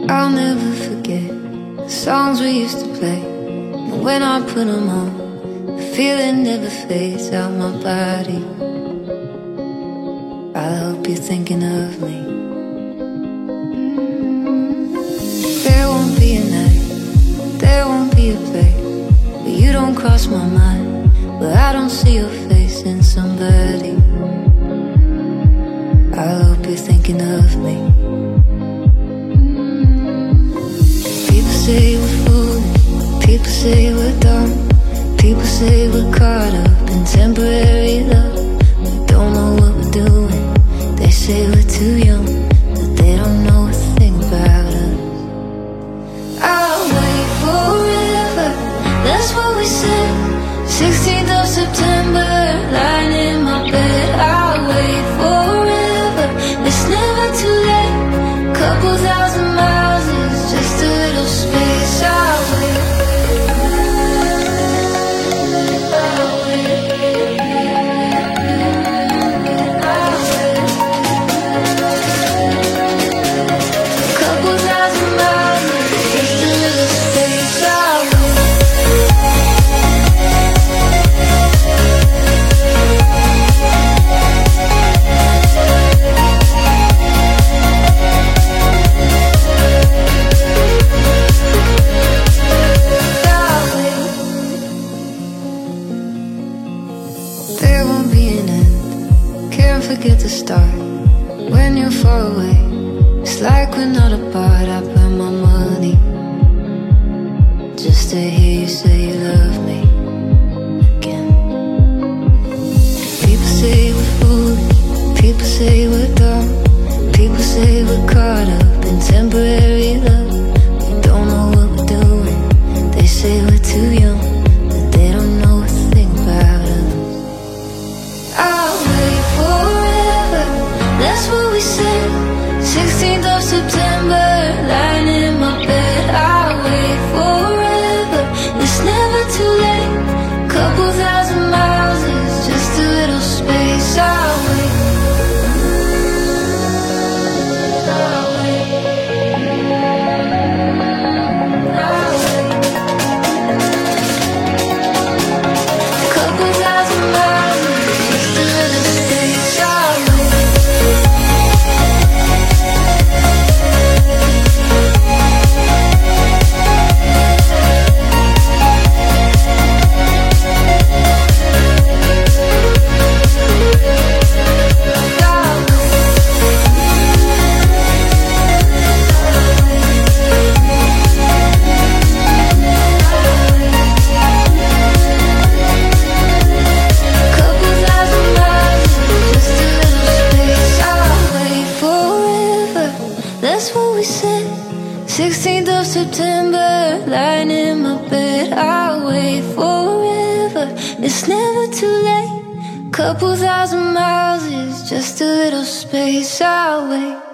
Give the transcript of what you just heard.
I'll never forget the songs we used to play. And when I put them on, the feeling never fades out my body. I hope you're thinking of me. There won't be a night, there won't be a place where you don't cross my mind, where I don't see your face in somebody. I hope you're thinking of me. People say we're foolish, people say we're dumb, people say we're caught up in temporary love. We don't know what we're doing. They say we're too young, but they don't know a thing about us. I'll wait forever, that's what we said. 16th of September, lying in my bed. I'll wait forever, it's never too late. Couple thousand miles is just a little space. I'll wait. Couple thousand miles is just a little space. I'll wait. There won't be an end, can't forget to start. When you're far away, it's like we're not apart. I put my money just to hear you say you love me again. People say we're foolish, people say we're dumb, people say we're caught up in temporary love. We don't know what we're doing. They say we're too young, but they don't know a thing about us. I'll wait forever, that's what we said. 16th of September, lying in my bed. I'll wait forever, it's never too late. Couple thousand miles is just a little space. I'll wait. I'll wait. I'll wait. Couple thousand miles is just a little space. I'll wait. Couple thousand miles is just a little space. I'll wait forever, that's what we said. 16th of September, lying in my bed. I'll wait forever, it's never too late. Couple thousand miles is just a little space. I'll wait.